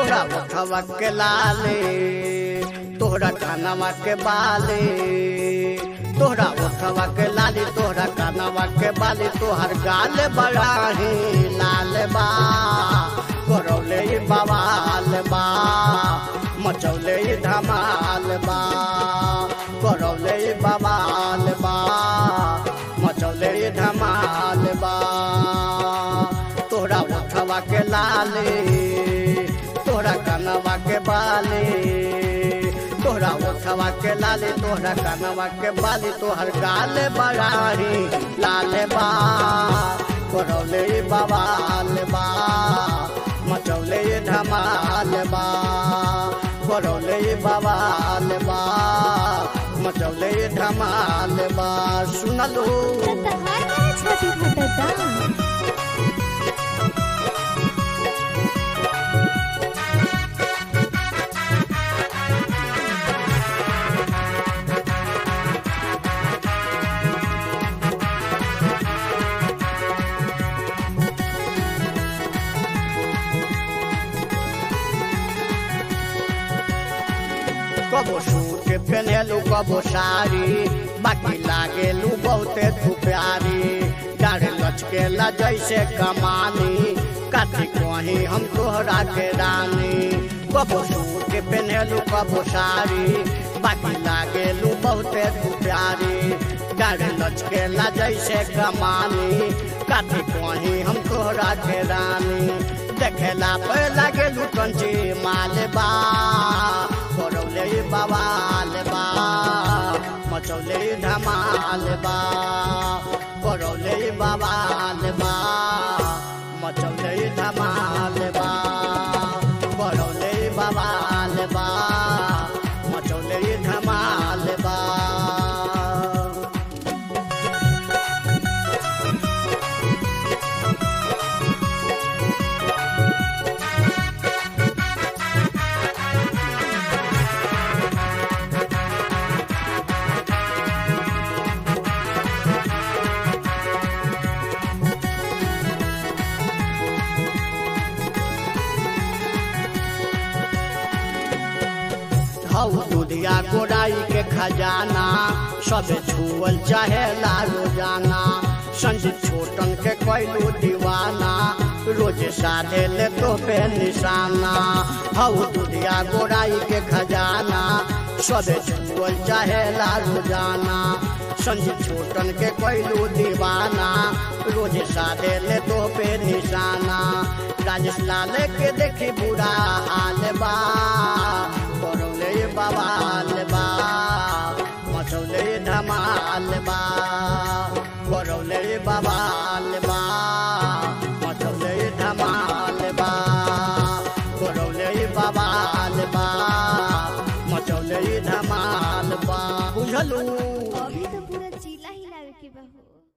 तोहरा उठवा के लाले तोहरा कानवा के बाले तोहरा उठवा के लाली तोहरा कानवा के बाली तोहर गाल बड़ा ही लाल बा करौले बवाल बा मचौले धमाल बा करौले बवाल बा मचौले धमाल बा तोहरा उठवा के लाले तोहरा कानवा के बाले तोहरा उठवा के लाले तोहरा कानवा के बाली तोहर गाल बड़ाही लाल बा करौले बवाल बा मचौले धमाल बा करौले बवाल बा मचौले धमाल बा सुनलो छाती फटता कबो सूट पहनेलू कबो साड़ी बाकी लागेलू बहुते तू प्यारी डाढ़ लचकेला जैसे कमानी काठी कहीं हम तोहरा के रानी कबो सूट पहनेलू कबो साड़ी बाकी लागेलू बहुते तू प्यारी डाढ़ लचकेला जैसे कमानी काठी कहीं हम तोहरा के रानी देखेला पे लागेलू कंची मालबा करौले बवाल बा मचौले धमाल बा करौले बवाल बा मचौले धमाल बा करौले बवाल बा मचौले धमाल बा दूधिया गोराई के खजाना सब छुअल चाहे रोजाना संजीत छोटन के कैलू दीवाना रोज साधे ले तो पे निशाना हऊ दूधिया गोराई के खजाना सब छुअल चाहे रोजाना संजीत छोटन के कैलू दीवाना रोज साधे ले तो पे निशाना राजेश लाल के देखी बुरा हाल बा करौले बवाल बा मचौले धमाल बा करौले बवाल बा मचौले धमाल